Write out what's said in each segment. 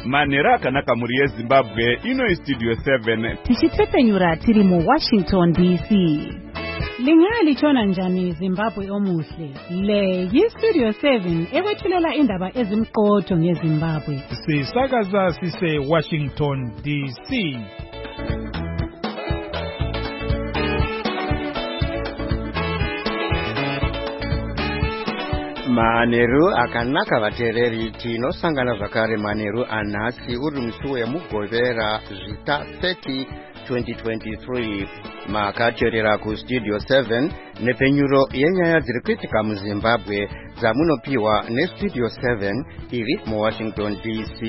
manhero akanaka muri yezimbabwe. Ino Studio 7 tichitsepenyura tiri mu Washington DC. Lingalitshona njani Zimbabwe omuhle? Le yi-Studio 7 ekwethulela indaba ezimqotho ngeZimbabwe. Sisakaza sise Washington DC. Manheru akanaka vateereri, tinosangana zvakare manheru anhasi uri musi wemugovera zvita 30 2023. Makateerera kuStudio 7 nepenyuro yenyaya dziri kuitika muZimbabwe dzamunopiwa neStudio 7 iri muWashington DC.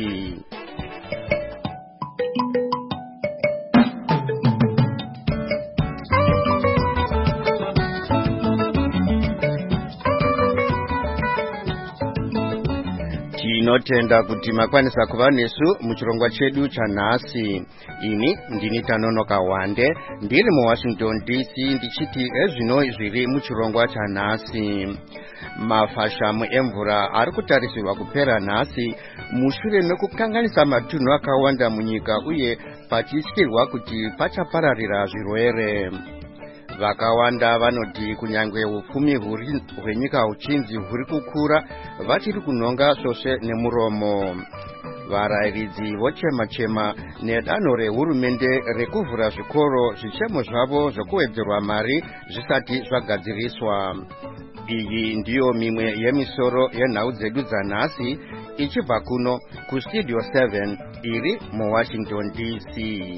Tinotenda kuti makwanisa kuva nesu muchirongwa chedu chanhasi. Ini ndini Tanonoka Wande ndiri muWashington DC ndichiti ezvino zviri muchirongwa chanhasi. Mafashamu emvura ari kutarisirwa kupera nhasi mushure mekukanganisa matunhu akawanda munyika uye pachityirwa kuti pachapararira zvirwere. Vakawanda vanoti kunyange upfumi hwenyika huchinzi huri kukura, vachiri kunhonga svosve nemuromo. Varayiridzi vochema-chema nedanho rehurumende rekuvhura zvikoro, zvichemo zvavo zvokuwedzerwa mari zvisati zvagadziriswa. Iyi ndiyo mimwe yemisoro yenhau dzedu dzanhasi, ichibva kuno kuStudio 7 iri muWashington DC.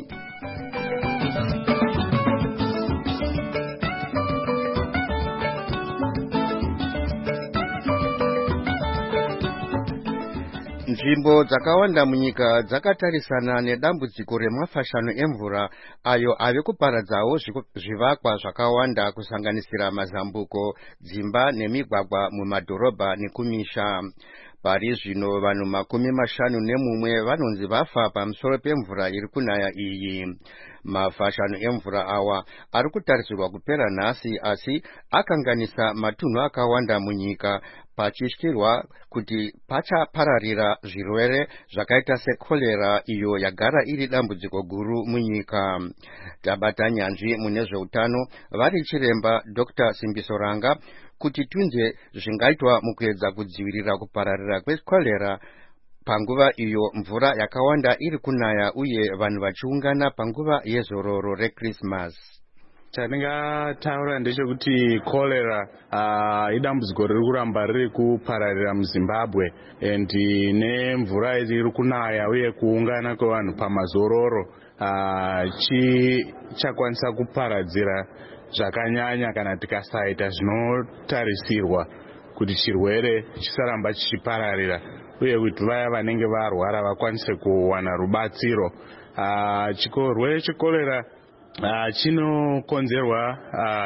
Nzvimbo dzakawanda munyika dzakatarisana nedambudziko remafashano emvura ayo ave kuparadzawo zvivakwa zvakawanda kusanganisira mazambuko, dzimba nemigwagwa mumadhorobha nekumisha. Pari zvino vanhu 51 vanonzi vafa pamusoro pemvura iri kunaya iyi. Mafashano emvura awa ari kutarisirwa kupera nhasi, asi akanganisa matunhu akawanda munyika, pachityirwa kuti pachapararira zvirwere zvakaita sekorera iyo yagara iri dambudziko guru munyika. Tabata nyanzvi mune zveutano vari chiremba Dr. Simbiso Ranga kuti tunze zvingaitwa mukuedza kudzivirira kupararira kwekorera panguva iyo mvura yakawanda iri kunaya uye vanhu vachiungana panguva yezororo reChristmas. Chandingataura ndechekuti kolera idambudziko riri kuramba riri kupararira muZimbabwe, and nemvura iri kunaya uye kuungana kwevanhu pamazororo chakwanisa kuparadzira zvakanyanya kana tikasaita zvinotarisirwa kuti chirwere chisaramba chichipararira uye kuti vaya vanenge varwara vakwanise kuwana rubatsiro. Chirwere chekorera chinokonzerwa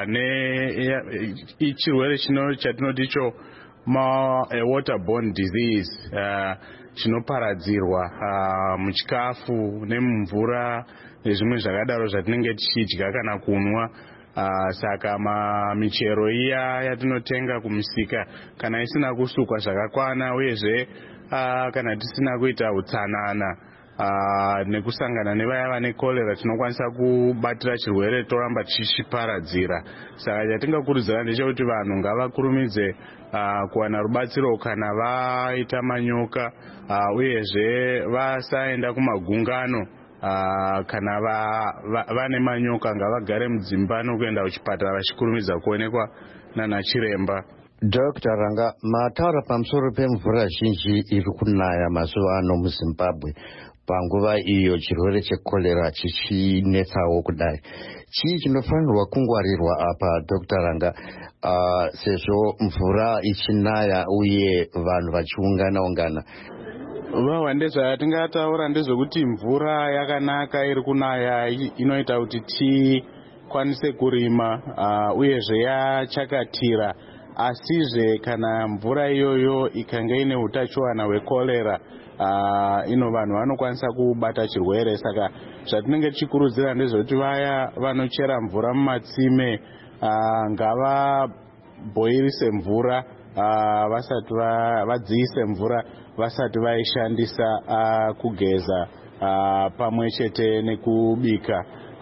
nechirwere chatinoti icho waterborne disease, chinoparadzirwa muchikafu nemumvura nezvimwe zvakadaro zvatinenge tichidya kana kunwa. Saka michero iya yatinotenga kumusika kana isina kusukwa zvakakwana, uyezve kana tisina kuita utsanana nekusangana nevaya vane kolera, tinokwanisa kubatira chirwere toramba tichiparadzira. Saka chatingakurudzira ndechekuti vanhu ngavakurumidze kuwana rubatsiro kana vaita manyoka, uyezve vasaenda kumagungano. Kana vane manyoka ngavagare mudzimba nokuenda kuchipatara vachikurumidza kuonekwa nana chiremba. Dr. Ranga, mataura pamusoro pemvura zhinji iri kunaya mazuva ano muZimbabwe panguva iyo chirwere chekorera chichinetsawo kudai. Chii chinofanirwa kungwarirwa apa Dr. Ranga, sezvo mvura ichinaya uye vanhu vachiungana-ungana? Ndezvatingataura ndezvekuti mvura yakanaka iri kunaya inoita kuti tikwanise kurima uyezve yachakatira. Asizve kana mvura iyoyo ikanga ine utachiwana hwekorera, vanhu vanokwanisa kubata chirwere. Saka zvatinenge tichikurudzira ndezvekuti vaya vanochera mvura mumatsime ngavabhoirise mvura vasati vadziise mvura vasati vaishandisa kugeza pamwe chete nekubika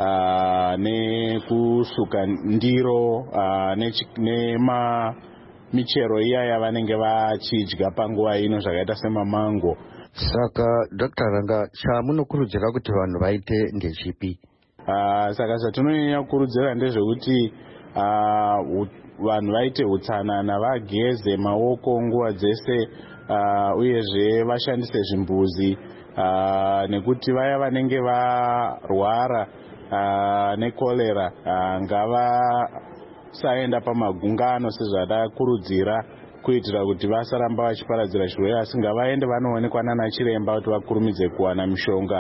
nekusuka ndiro michero iya yavanenge vachidya panguva ino zvakaita semamango. Saka Dr. Ranga, chamunokurudzira kuti vanhu vaite ndechipi? Saka zvatinonyanya kukurudzira ndezvekuti vanhu vaite utsanana, vageze maoko nguva dzese, uyezve vashandise zvimbuzi, nekuti vaya vanenge varwara nekorera ngavasaenda pamagungano sezvadakurudzira kuitira kuti vasaramba vachiparadzira chirwere, asi ngavaende vanoonekwa nana chiremba kuti vakurumidze kuwana mishonga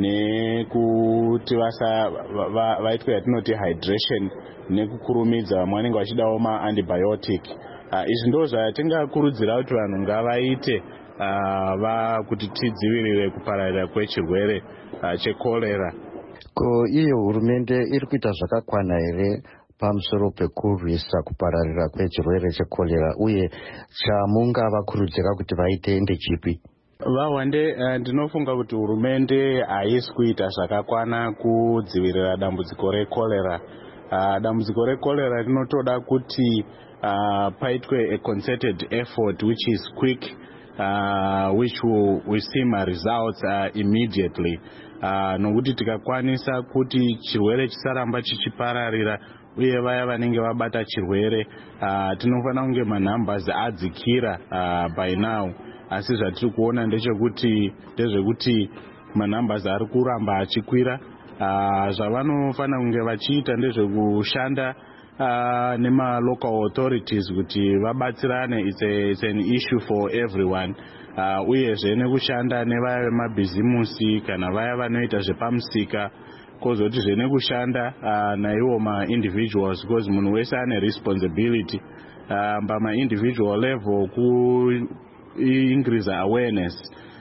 nekuti vaitwe yatinoti hydration nekukurumidza. Vamwe vanenge vachidawo maantibiotic. Izvi ndo zvatingakurudzira kuti vanhu ngavaite kuti tidzivirire kupararira kwechirwere chekorera. Ko iyo hurumende iri kuita zvakakwana here pamusoro pekurwisa kupararira kwechirwere chekorera, uye chamungavakurudzira kuti vaite ndechipi? Vahwande, ndinofunga kuti hurumende haisi kuita zvakakwana kudzivirira dambudziko rekorera. Dambudziko rekorera rinotoda kuti paitwe a concerted effort which is quick, which we see my results immediately. Nokuti tikakwanisa kuti chirwere chisaramba chichipararira uye vaya vanenge vabata chirwere tinofanira kunge manumbers adzikira by now, asi zvatiri kuona ndezvekuti manumbers ari kuramba achikwira. Zvavanofanira kunge vachiita ndezvekushanda nema-local authorities kuti vabatsirane. It's an issue for everyone. Uyezve nekushanda nevaya vemabhizimusi kana vaya vanoita zvepamusika, kozoti nekushanda naiwo ma-individuals, because munhu wese ane responsibility pama-individual level ku-increase awareness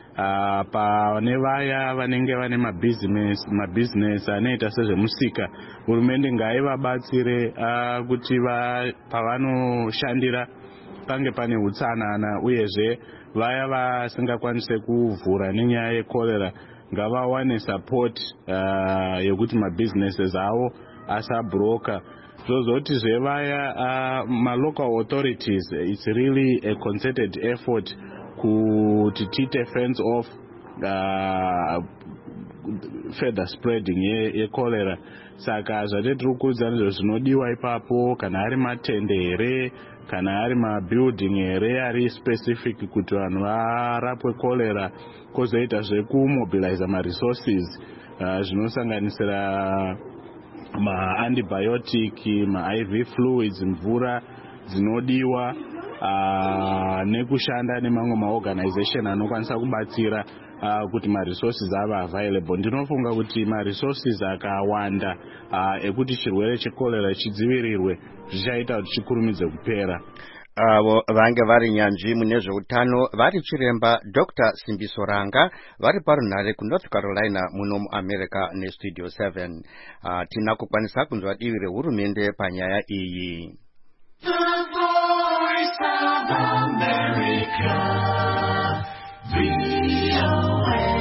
pane vaya vanenge vane mabusiness anoita sezvemusika. Hurumende ngaivabatsire kuti pavanoshandira pange pane utsanana, uyezve vaya vasingakwanise kuvhura nenyaya yekorera ngavawane support yekuti mabusinesses avo asabroka. Zvozoti zvevaya ma-local authorities, it's really a concerted effort kuti tiite fence off further spreading yekorera. Saka zvatiri kukurudzira ndizvo zvinodiwa ipapo, kana ari matende here, kana ari mabuilding here ari specific kuti vanhu varapwe korera. Kozoita zvekumobilize ma-resources zvinosanganisira ma-antibiotic, ma-IV fluids, mvura dzinodiwa, nekushanda nemamwe ma-organization anokwanisa kubatsira kuti ma-resources ava available. Ndinofunga kuti ma-resources akawanda ekuti chirwere chekorera chidzivirirwe zvichaita kuti chikurumidze kupera. Avo vange vari nyanzvi mune zveutano vari chiremba Dr. Simbiso Ranga vari parunhare kuNorth Carolina muno muAmerica neStudio 7. Tina kukwanisa kunzwa divi rehurumende panyaya iyi. The Voice of America, VOA.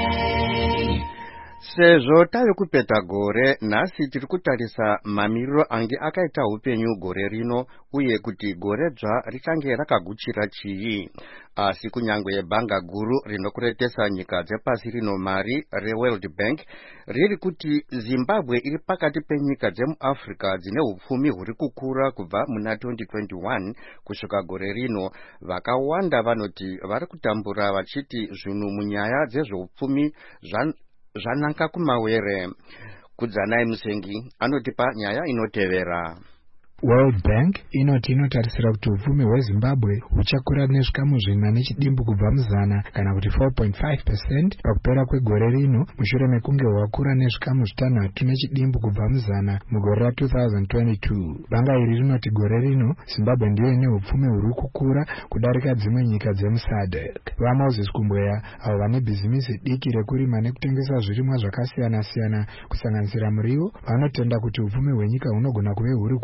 Sezvo tave kupeta gore, nhasi tiri kutarisa mamiriro ange akaita upenyu gore rino uye kuti gore dzva richange rakaguchira chii. Asi kunyangwe bhanga guru rinokuretesa nyika dzepasi rino mari reWorld Bank riri kuti Zimbabwe iri pakati penyika dzemuAfrica dzine upfumi huri kukura kubva muna 2021 kusvika gore rino. Vakawanda vanoti vari kutambura vachiti zvinhu munyaya dzezveupfumi zvananga kumawere. Kudzanai Musengi anotipa nyaya inotevera. World Bank inoti inotarisira kuti upfumi hweZimbabwe huchakura nezvikamu 4 kubva muzana kana kuti 4.5% pakupera kwegore rino, mushure mekunge hwakura nezvikamu 5 kubva muzana mugore ra2022. Banga iri rinoti gore rino Zimbabwe ndiyo ine upfumi huri kukura kudarika dzimwe nyika dzemuSADC. VaMoses Kumbweya, avo vane bhizimisi diki rekurima nekutengesa zvirimwa zvakasiyana siyana kusanganisira muriwo, vanotenda kuti upfumi hwenyika hunogona kuve huri kukura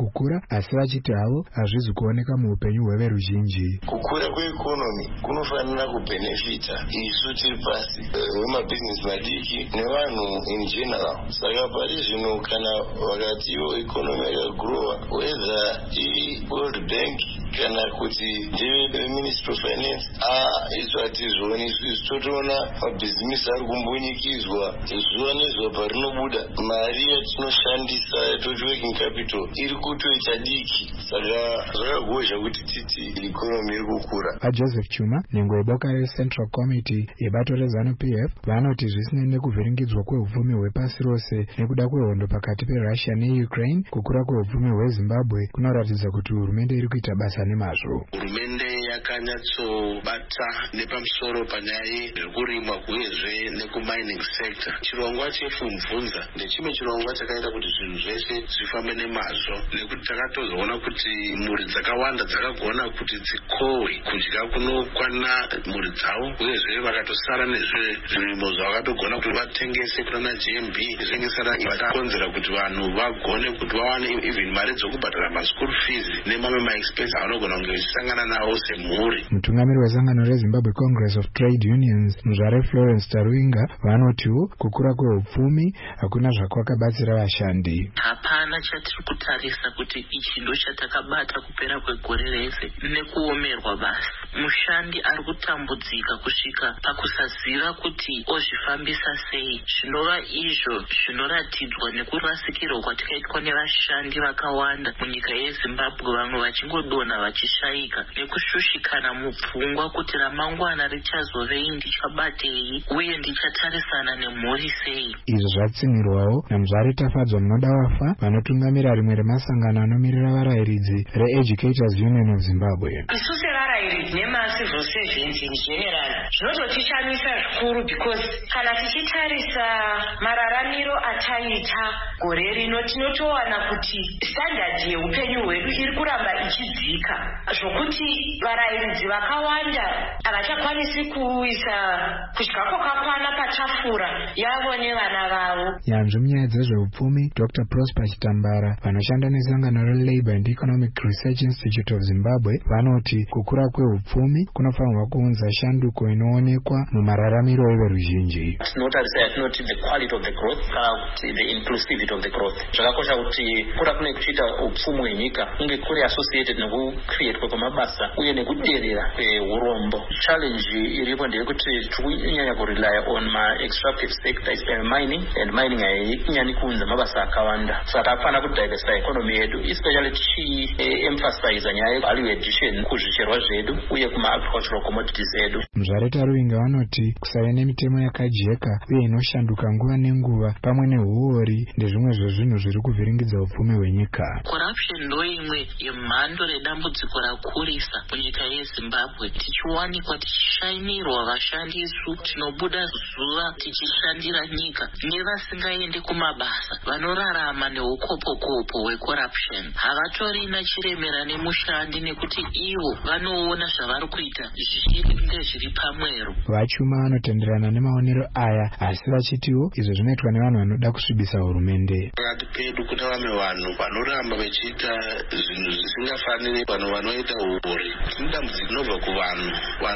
asi vachiti havo hazvizi kuoneka muupenyu hweveruzhinji. Kukura kweikonomi kunofanira kubhenefita isu tiri pasi vemabhizinesi madiki nevanhu in general. Saka pari zvino kana vakatiwo ikonomi yakagrowa whether iWorld Bank kana kuti Ministry of Finance isu hatizvioni. Isu totoona mabhizinesi ari kumbonyikizwa zuva nezuva parinobuda mari yatinoshandisa toti working capital iri kutoita diki. Saka zvakagozha kuti titi ikonomi iri kukura. Joseph Chuma nhengo yeboka reCentral Committee yebato reZANU-PF vanoti zvisina nekuvhiringidzwa kwehupfumi hwepasi rose nekuda kwehondo pakati peRussia neUkraine, kukura kwehupfumi hweZimbabwe kunoratidza kuti hurumende iri kuita basa nemazvo. Hurumende yakanyatsobata nepamusoro panyaya yezvekurimwa uyezve nekumining sector. Chirongwa chepfumvunza ndechimwe chirongwa chakaita kuti zvinhu zvese zvifambe nemazvo, nekuti takatozoona kuti mhuri dzakawanda dzakagona kuti dzikohwe kudya kunokwana mhuri dzavo, uyezve vakatosara nezvirimo zvavakatogona kuti vatengese kuna GMB zvengesana vakakonzera kuti vanhu vagone kuti vawane even mari dzokubhadhara maschool fees nemamwe maexpense avanogona kunge vachisangana nawo semhuri. Mutungamiri weSangano reZimbabwe Congress of Trade Unions Muzvare Florence Taruinga vanotiwo kukura kwehupfumi hakuna zvakwakabatsira vashandi. Hapana chatiri kutarisa kuti ichi ndo chatakabata kupera kwegore rese nekuomerwa basi. Mushandi ari kutambudzika kusvika pakusaziva kuti ozvifambisa sei. Zvinova izvo zvinoratidzwa nekurasikirwa kwatakaitwa nevashandi vakawanda munyika yeZimbabwe, vamwe vachingodonha vachishayika nekushushikana mupfungwa kuti ramangwana richazovei, ndichabatei uye ndichatarisana nemhuri sei. Izvo zvatsinirwawo naMuzvare Tafadzwa Munoda Wafa vanotungamira rimwe remasangano anomirira varayiridzi reEducators Union of Zimbabwe. Isu sevarayiridzi nemacivil servants in general zvinototishamisa zvikuru because kana tichitarisa mararamiro ataita gore rino tinotowana kuti standard yeupenyu hwedu iri kuramba ichidzika zvokuti varayiridzi vakawanda havachakwanisi kuisa kudya kwakakwana patafura yavo nevana vavo. Nyanzvi munyaya dzezveupfumi Dr. Prosper Chitambara vanoshanda nesangano reLabour and Economic Research Institute of Zimbabwe vanoti kukura kwehupfumi kunofanirwa kuunza shanduko inoonekwa mumararamiro everuzhinji. Tinotarisa yatinoti the quality of the growth kana kuti the inclusivity of the growth. Zvakakosha kuti kura kune kuchiita upfumi hwenyika kunge kuri associated nekucreate kwemabasa uye nekuderera kweurombo. Challenge iripo ndeyekuti tikunyanya kurely on ma-extractive sectors mining, and mining hainyanya kuunza mabasa akawanda. Saka tafana kudiversify economy yedu, especially tichi-emphasize nyaya ye-value addition kuzvicherwa zvedu uye kuma-agricultural commodities edu. Muzvare Taruinga vanoti kusava nemitemo yakajeka uye inoshanduka nguva nenguva pamwe nehuori ndezvimwe zvezvinhu zviri kuvhiringidza upfumi hwenyika. Corruption ndo imwe yemhando redambudziko rakurisa munyika yeZimbabwe. Tichiwanikwa tichishainirwa vashandi isu tinobuda zuva tichishandira nyika nevasingaende kumabasa vanorarama neukopokopo hwecorruption. Havatorina chiremera nemushandi nekuti ivo vanoona zvavari kuita zvichiringe zviri pamwero. Vachuma vanotenderana nemaonero aya asi vachitiwo izvo zvinoitwa nevanhu vanoda kusvibisa hurumende. Pakati pedu kuna vamwe vanhu vanoramba vachiita zvinhu zvisingafaniri, vanhu vanoita uori. Tine dambudziko rinobva kuvanhu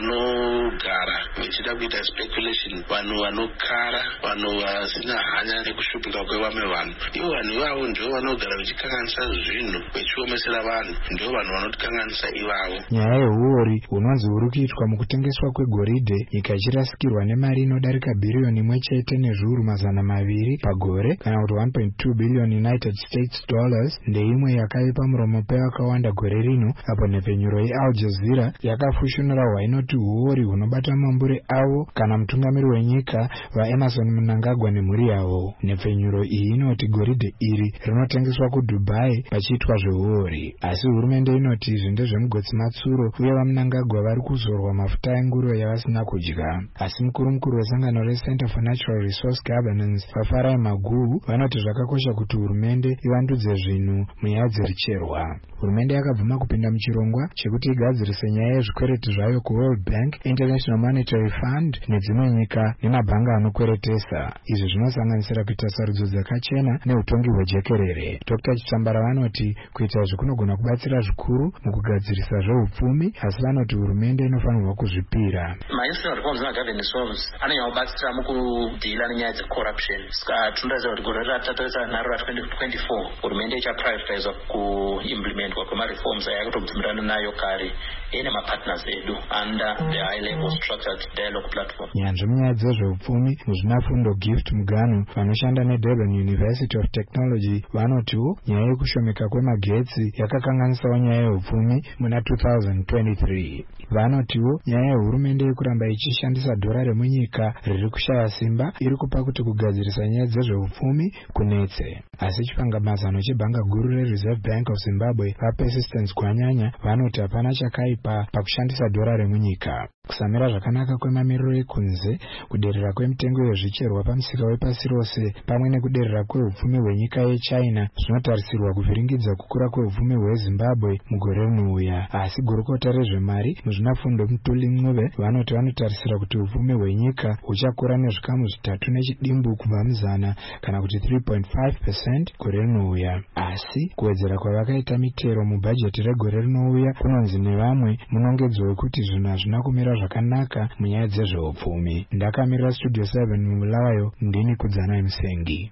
vanogara vachida kuita speculation, vanhu vanokara, vanhu vasina hanya nekushupika kwevamwe vanhu. Ivo vanhu ivavo ndio vanogara vachikanganisa zvinhu vachiomesera vanhu, ndio vanhu vanotikanganisa ivavo. Nyaya yehuori hunonzi huri kuitwa mukutengeswa kwegoridhe nyika ichirasikirwa nemari inodarika bhiriyoni imwe chete nezviuru mazana maviri pagore kana kuti 1.2 billion United States dollars ndeimwe yakaipa muromo pevakawanda gore rino, apo nhepfenyuro yeAl Jazeera yakafushunura hwainoti huori hunobata mambure avo kana mutungamiri wenyika vaEmerson Mnangagwa nemhuri yavo. Nhepfenyuro iyi inoti goridhe iri rinotengeswa kuDubai pachiitwa zvehuori, asi hurumende inoti izvi ndezvemugotsi matsuro uye vaMnangagwa vari kuzorwa mafuta enguruve yavasina kudya. Asi mukuru wesangano reCenter for Natural Resource Governance Vafarai Maguhu vanoti zvakakosha kuti hurumende ivandudze zvinhu munyaya dzericherwa. Hurumende yakabvuma kupinda muchirongwa chekuti igadzirise nyaya yezvikwereti zvayo kuWorld Bank, International Monetary Monetary Fund nedzimwe nyika nemabhanga anokweretesa. Izvi zvinosanganisira kuita sarudzo dzakachena neutongi hwejekerere. Dr. Chitambara vanoti kuita izvi kunogona kubatsira zvikuru mukugadzirisa zveupfumi, asi vanoti hurumende inofanirwa kuzvipira. Ma-institutional reforms nemagovernance reforms anonyanyobatsira mukudhila nenyaya dzecorruption. Saka tinotaridza kuti gore ratatisa nharo ra2024 hurumende ichaprioritizwa kuimplementwa kwemareforms ayakutobvumirana nayo kare nemapartners edu under the high level structured dialogue platform. Nyanzvi munyaya dzezveupfumi muzvinafundo Gift Muganu vanoshanda neDurban University of Technology vanotiwo nyaya yekushomeka kwemagetsi yakakanganisawo nyaya yeupfumi muna 2023. Vanotiwo nyaya yehurumende yekuramba ichishandisa dhora remunyika riri kushaya simba iri kupa kuti kugadzirisa nyaya dzezveupfumi kunetse. Asi chipangamazano chebhanga guru reReserve Bank of Zimbabwe vaPersistence Gwanyanya vanoti hapana chakaipa pakushandisa dhora remunyika. Kusamira zvakanaka kwemamiriro ekunze, kuderera kwemitengo yezvicherwa pamusika wepasi rose, pamwe nekuderera kweupfumi hwenyika yeChina zvinotarisirwa kuvhiringidza kukura kweupfumi hweZimbabwe mugore rinouya. Asi gurukota rezvemari muzvinafundo Mutuli Ncube vanoti vanotarisira kuti upfumi hwenyika huchakura nezvikamu 3.7 kubva muzana kana kuti 3.5% gore rinouya. Asi kuwedzera kwavakaita mitero mubhajeti regore rinouya kunonzi nevamwe munongedzo wekuti zvinhu hazvina kumira zvakanaka munyaya dzezveupfumi. Ndakamirira Studio 7 mumulayo, ndini Kudzana Musengi.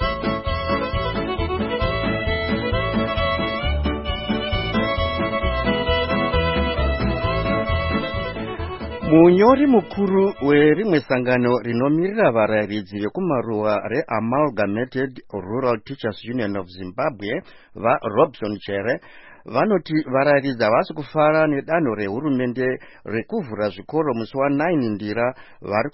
Munyori mukuru werimwe sangano rinomirira varayiridzi vekumaruwa reAmalgamated Rural Teachers Union of Zimbabwe vaRobson Chere vanoti varayiridzi havasi kufara nedanho rehurumende rekuvhura zvikoro musi wa9 Ndira vari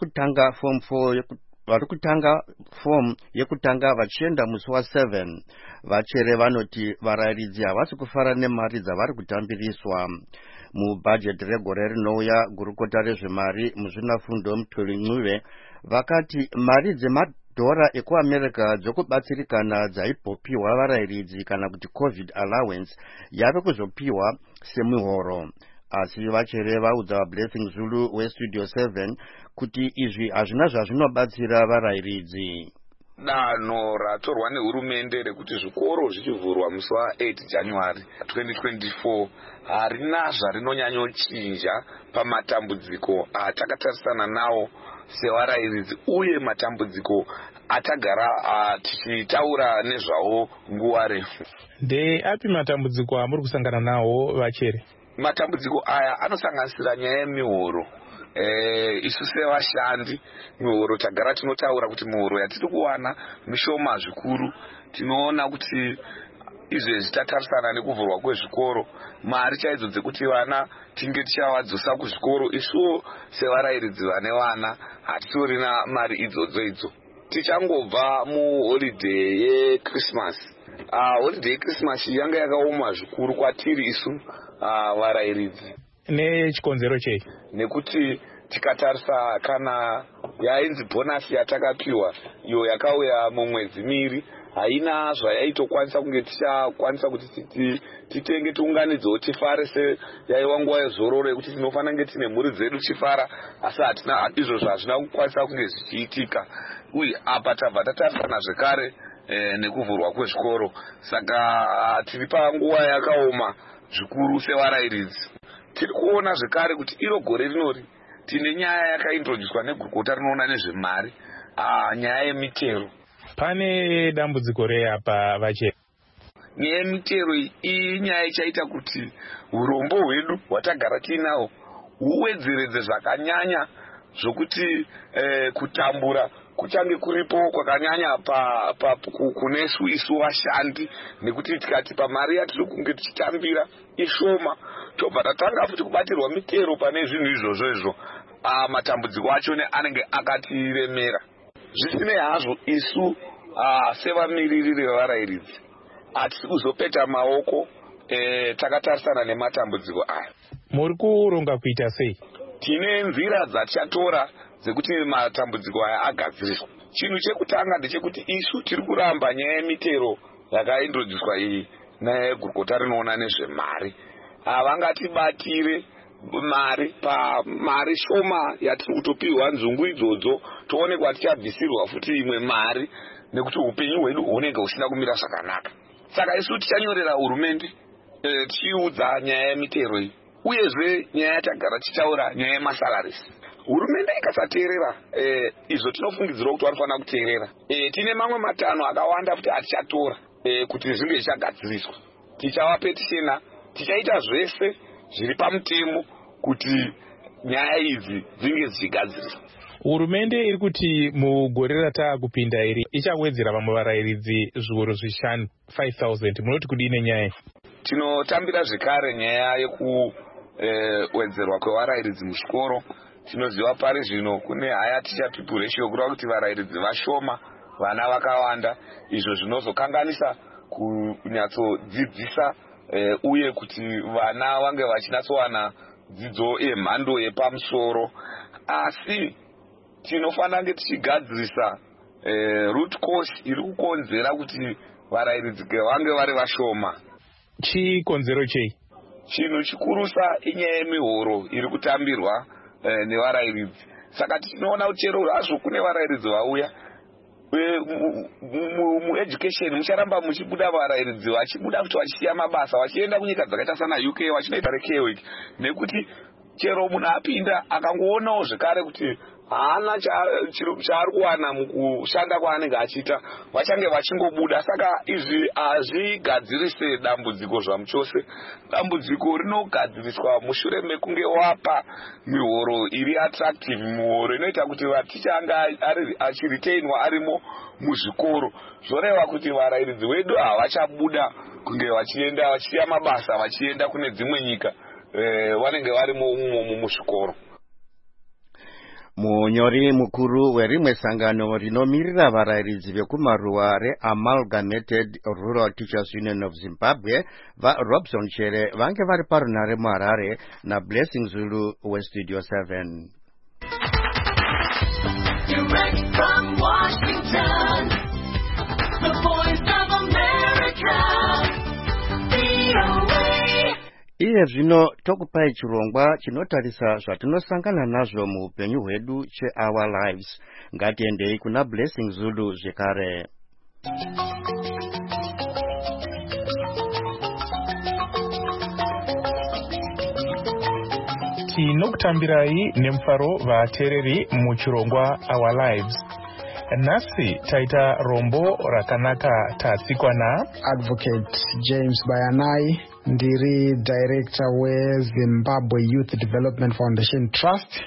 kutanga fomu yekutanga vachienda musi wa7. Vachere vanoti varayiridzi havasi kufara nemari dzavari kutambiriswa. Mubhajeti regore rinouya gurukota rezvemari muzvinafundo Mutuli Ncube vakati mari dzemadhora ekuAmerica dzokubatsirikana dzaipopiwa varayiridzi kana kuti COVID allowance yave kuzopiwa semihoro. Asi Vachere vaudza Blessing Zulu weStudio 7 kuti izvi hazvina zvazvinobatsira varayiridzi. Danho ratorwa nehurumende rekuti zvikoro zvichivhurwa musi wa8 January 2024 harina zvarinonyanyochinja pamatambudziko atakatarisana nawo sevarayiridzi uye matambudziko atagara tichitaura nezvawo nguva refu. Ndeapi matambudziko amuri kusangana nawo Vachere? Matambudziko aya anosanganisira nyaya yemihoro. Isu sevashandi mihoro tagara tinotaura kuti mihoro yatiri kuwana mishoma zvikuru. Tinoona kuti izvezvi tatarisana nekuvhurwa kwezvikoro, mari chaidzo dzekuti vana tinge tichavadzosa kuzvikoro, isuwo sevarayiridzi vane vana hatitorina mari idzodzo. Tichangobva muholiday yeChristmas. Holiday yeChristmas yanga yakaoma zvikuru kwatiri isu varayiridzi. Nechikonzero chei? Nekuti tikatarisa kana yainzi bonus yatakapiwa iyo yakauya mumwedzi miri haina zvayaitokwanisa kunge tichakwanisa kuti titenge tiunganidzewo tifare seyaiwa nguva yezororo yekuti tinofanira kunge tine mhuri dzedu chifara, asi hatina izvozvo hazvina kukwanisa kunge zvichiitika. Uye apa tabva tatarisana zvekare nekuvhurwa kwezvikoro, saka tiri panguva yakaoma zvikuru sevarayiridzi. Tiri kuona zvekare kuti iro gore rinori tine nyaya yakaintroduced negurukota rinoona nezvemari, nyaya yemitero. Pane dambudziko rei apa Vachere? Nyaya yemitero iyi nyaya ichaita kuti urombo hwedu hwatagara tiinawo huwedzeredze zvakanyanya zvokuti kutambura kuchange kuripo kwakanyanya kunesu isu vashandi, nekuti tikati pamari yatiri kunge tichitambira ishoma tobva tatanga futi kubatirwa mitero pane zvinhu izvozvo matambudziko acho anenge akatiremera. Zvisinei hazvo isu sevamiririri vevarayiridzi hatisi kuzopeta maoko takatarisana nematambudziko aya. Muri kuronga kuita sei? Tine nzira dzatichatora dzekuti matambudziko aya agadziriswa. Chinhu chekutanga ndechekuti isu tiri kuramba nyaya yemitero yakaintroduced iyi negurukota rinoona nezvemari. Havangatibatire mari shoma yatiri kutopiwa nzungu idzodzo toonekwa tichabvisirwa futi imwe mari nekuti upenyu hwedu hunenge husina kumira zvakanaka. Saka isu tichanyorera hurumende tichiudza nyaya yemitero iyi, uyezve nyaya yatagara tichitaura nyaya yemasalaris. Hurumende ikasateerera izvo tinofungidzira kuti vanofanira kuteerera. Tine mamwe matanho akawanda kuti atichatora kuti zvinge zvichagadziriswa. Tichawapetishena, tichaita zvese zviri pamutemo kuti nyaya idzi dzinge dzichigadziriswa. Hurumende iri kuti mugore ratakupinda iri ichawedzera vamwe varayiridzi zviuru zvishanu 5,000. Munoti kudini nyaya? Tinotambira zvekare nyaya yekuwedzerwa kwevarayiridzi muzvikoro. Tinoziva pari zvino kune higher teacher people ratio kureva kuti varayiridzi vashoma, vana vakawanda, izvo zvinozokanganisa kunyatsodzidzisa uye kuti vana vange vachinatsowana dzidzo yemhando yepamusoro. Asi tinofanira kunge tichigadzirisa root cause iri kukonzera kuti varayiridzi vange vari vashoma. Chikonzero chei? Chinhu chikurusa inyaya yemihoro iri kutambirwa nevarayiridzi. Saka tinoona kuti chero hazvo kune varayiridzi vauya mueducation mucharamba muchibuda varayiridzi vachibuda kuti vachisiya mabasa vachienda kunyika dzakaita sana UK vachinoita rekeweek, nekuti chero munhu apinda akangoonawo zvekare kuti haana chaari kuwana mukushanda kwaanenge achiita, vachange vachingobuda. Saka izvi hazvigadzirise dambudziko zvamuchose. Dambudziko rinogadziriswa mushure mekunge wapa mihoro iri attractive, mihoro inoita kuti vaticha anga achiretainwa arimo muzvikoro. Zvoreva kuti varayiridzi vedu havachabuda kunge vachienda vachisiya mabasa vachienda kune dzimwe nyika, vanenge varimo umomo muzvikoro. Munyori mukuru werimwe sangano rinomirira varayiridzi vekumaruwa reAmalgamated Rural Teachers Union of Zimbabwe vaRobson Chere vange vari parunare muHarare naBlessing Zulu weStudio 7. Direct from Washington, the voice of America, VOA. Iye zvino tokupai chirongwa chinotarisa zvatinosangana nazvo muupenyu hwedu cheOur Lives. Ngatiendei kuna Blessing Zulu zvekare. Tinokutambirai nemufaro vateereri muchirongwa Our Lives. Nhasi taita rombo rakanaka tatsikwa Advocate James Bayanai, ndiri director weZimbabwe Youth Development Foundation Trust,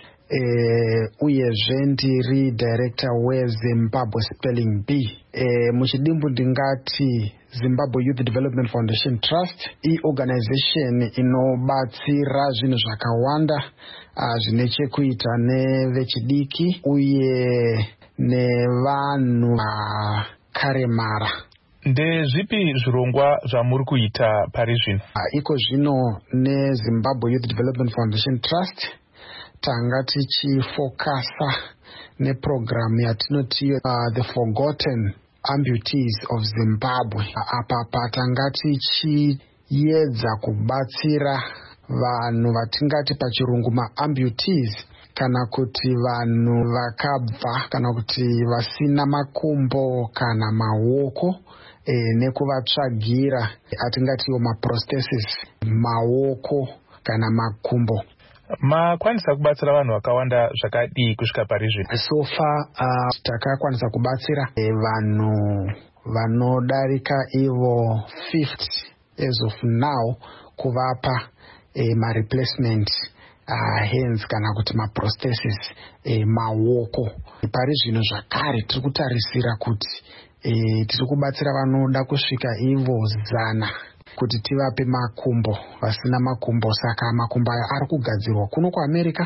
uyezve ndiri director weZimbabwe Spelling Bee. Muchidimbu ndingati Zimbabwe Youth Development Foundation Trust organization inobatsira zvinhu zvakawanda zvine chekuita nevechidiki uye nevanhu vakaremara. Ndezvipi zvirongwa zvamuri kuita pari zvino? Iko zvino neZimbabwe Youth Development Foundation Trust tanga tichifokasa neprogram yatinoti The Forgotten Amputees of Zimbabwe. Apa patanga tichiedza kubatsira vanhu vatingati pachirungu maamputees, kana kuti vanhu vakabva kana kuti vasina makumbo kana maoko, nekuvatsvagira atingatiwo maprosthesis, maoko kana makumbo. Makwanisa kubatsira vanhu vakawanda zvakadii kusvika pari zvino? So far takakwanisa kubatsira vanhu vanodarika ivo 50 as of now, kuvapa ma-replacement hands kana kuti maprosthesis, maoko. Pari zvino zvakare tiri kutarisira kuti tiri kubatsira vanoda kusvika ivo 100 kuti tivape makumbo, vasina makumbo. Saka makumbo aya ari kugadzirwa kuno kuAmerica,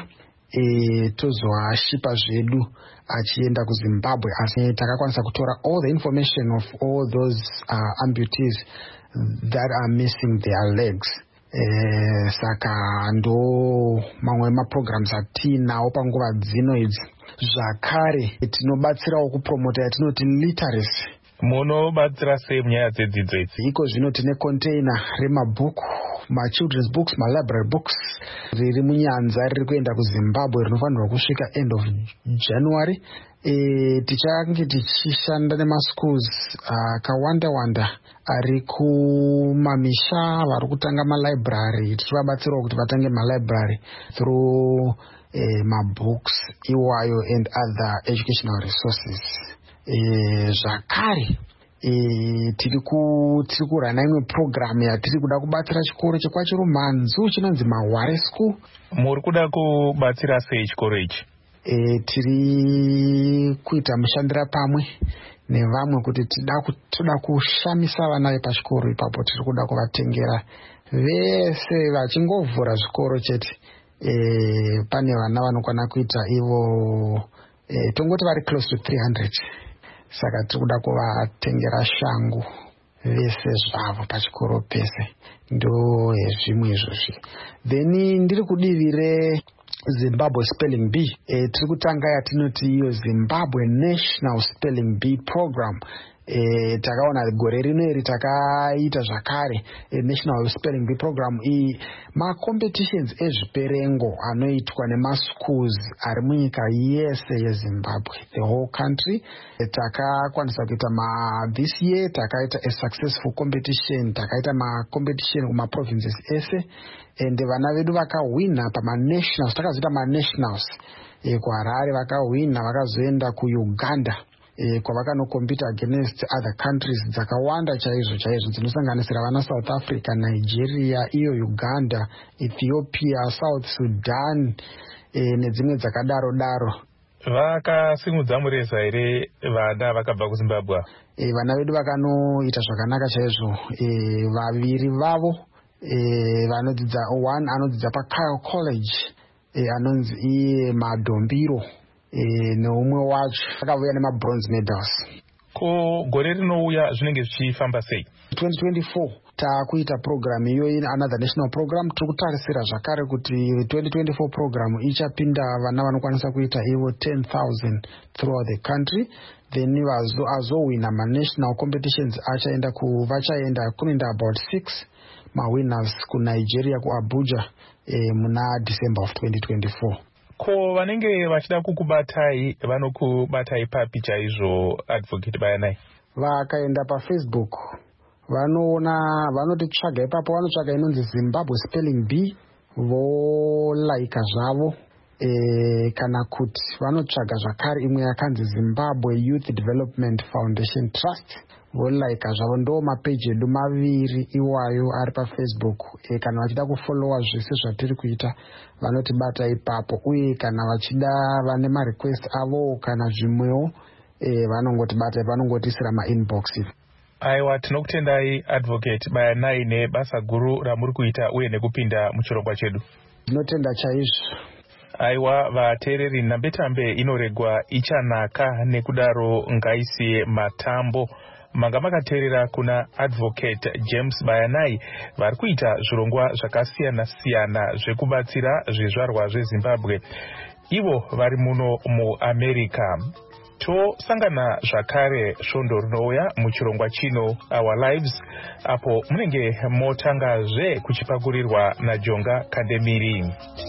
tozoashipa zvedu achienda kuZimbabwe. Asi takakwanisa kutora all the information of all those amputees that are missing their legs. Saka ndo mamwe maprograms atinawo panguva dzino idzi. Zvakare tinobatsirawo kupromota yatinoti literacy. Munobatsira sei munyaya dzedzidzo idzi? Iko zvino tine container remabhuku children's books, library books riri munyanza riri kuenda kuZimbabwe rinofanirwa kusvika end of January. Tichange tichishanda nemaschools akawanda ari kumamisha vari kutanga malibrary, tichivabatsirawo kuti vatange malibrary through mabooks iwayo and other educational resources. Zvakare tiri kurana imwe program yatiri kuda kubatsira chikoro chekwaChirumanzu chinonzi Mahware School. Muri kuda kubatsira sei chikoro ichi? Tiri kuita mushandira pamwe nevamwe kuti toda kushamisa vana vepachikoro ipapo. Tiri kuda kuvatengera vese vachingovhura zvikoro chete. Pane vana vanokwana kuita ivo tongoti vari close to 300. Saka tiri kuda kuvatengera shangu vese zvavo pachikoro pese. Ndo zvimwe izvozvi. Then ndiri kudivire Zimbabwe Spelling Bee. Tiri kutanga yatinoti iyo Zimbabwe National Spelling Bee Program. Takaona gore rino iri takaita zvakare National Spelling Bee Program. Competitions ezviperengo anoitwa nemaschools ari munyika yese yeZimbabwe, the whole country. Takakwanisa kuita this year takaita a successful competition, takaita competition kumaprovinces ese, and vana vedu vakawina pama-nationals, takazita ma-nationals kuHarare vakawina, vakazoenda kuUganda kwavakanokompita against other countries dzakawanda chaizvo dzinosanganisira vana South Africa, Nigeria, iyo Uganda, Ethiopia, South Sudan nedzimwe dzakadaro. Vakasimudza mureza here vana vakabva kuZimbabwe? Vana vedu vakanoita zvakanaka chaizvo. Vaviri vavo vanodzidza, one anodzidza paKyle College anonzi iye Madombiro, neumwe wacho akauya nemabronze medals. Ko gore rinouya zvinenge zvichifamba sei? 2024 takuita program iyo another national program. Tiri kutarisira zvakare kuti 2024 program ichapinda vana vanokwanisa kuita ivo 10,000 throughout the country. Then azowina national competitions vachaenda kunoenda about 6 winners kuNigeria, kuAbuja muna December of 2024. Ko vanenge vachida kukubatai vanokubatai papi chaizvo Advocate Bayanai? Vakaenda paFacebook vanotitsvaga ipapo, vanotsvaga inonzi Zimbabwe Spelling Bee volaika zvavo, kana kuti vanotsvaga zvakare imwe yakanzi Zimbabwe Youth Development Foundation Trust volaika zvavo. Ndo mapeji edu maviri iwayo ari paFacebook. Kana vachida kufollowa zvese zvatiri kuita vanotibata ipapo, uye kana vachida vane marequest avo kana zvimwewo vanongotibata, vanongotisira mainbox. Aiwa, tinokutendai Advocate Bayanai nebasa guru ramuri kuita uye nekupinda muchirongwa chedu. Tinotenda chaizvo. Aiwa, vateereri, Nhambetambe inoregwa ichanaka, nekudaro ngaisiye matambo. Manga makateerera kuna Advocate James Bayanai vari kuita zvirongwa zvakasiyana-siyana zvekubatsira zvizvarwa zveZimbabwe, ivo vari muno muAmerica. Tosangana zvakare svondo rinouya muchirongwa chino Our Lives, apo munenge motangazve kuchipakurirwa naJonga Kandemiri.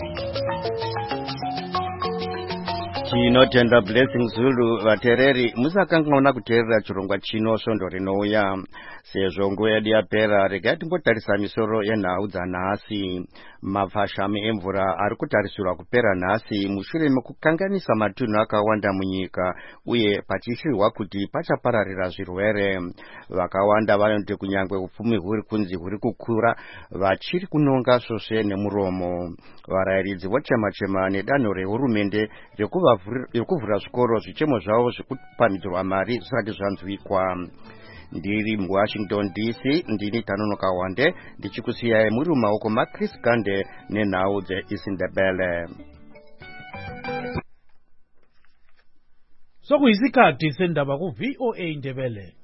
Tinotenda Blessing Zulu. Vateereri, musakanganwa kuteerera chirongwa chino svondo rinouya. Sezvo nguva yedu yapera, regai timbotarisa misoro yenhau dzanhasi. Mafashami emvura ari kutarisirwa kupera nhasi mushure mekukanganisa matunhu akawanda munyika, uye pachishirwa kuti pachapararira zvirwere. Vakawanda vanoti kunyangwe upfumi huri kunzi huri kukura, vachiri kunonga svosve nemuromo. Varayiridzi vochema-chema nedanho rehurumende rekuvhura zvikoro, zvichemo zvavo zvekupamhidzirwa mari zvisati zvanzwikwa. Ndiri muWashington DC, ndini Tanonoka Wande, ndichikusiyai muri mumaoko maChris Gande nenhau dzeIsiNdebele. Sokuyisikhathi sendaba ku-VOA Ndebele.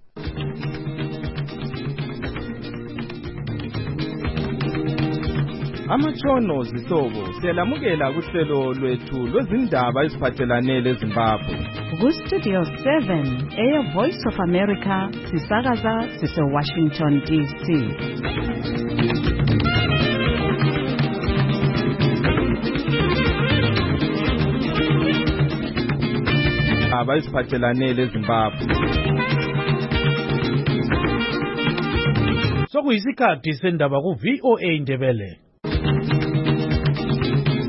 Amatshono zihlobo, siyalamukela kuhlelo lwethu lwezindaba eziphathelane leZimbabwe. Ku-Studio 7 eya Voice of America sisakaza sise-Washington DC. lwezindaba eziphathelane leZimbabwe. Sokuyisikhathi sendaba ku VOA Indebele.